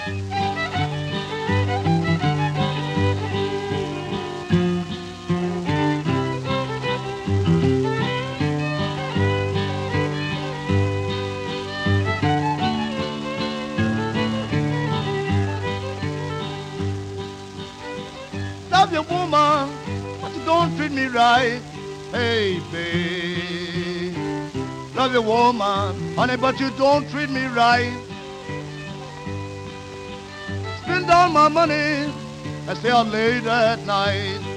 Love your woman, but you don't treat me right. Hey, babe. Love your woman, honey, but you don't treat me right. Spend all my money and stay out late at night.